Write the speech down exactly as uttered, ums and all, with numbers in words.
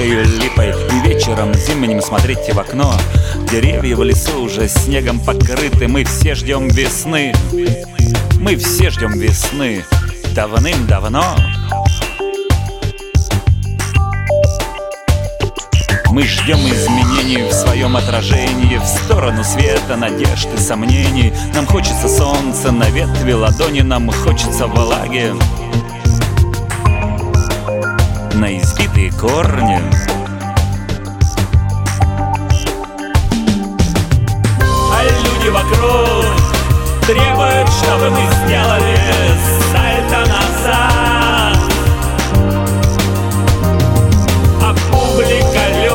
вишнею, липой, и вечером зимним смотрите в окно. Деревья в лесу уже снегом покрыты. Мы все ждем весны. Мы все ждем весны давным-давно. Мы ждем изменений в своем отражении, в сторону света, надежд и сомнений. Нам хочется солнца на ветви ладони, нам хочется влаги на избитые корни. А люди вокруг требуют, чтобы мы сделали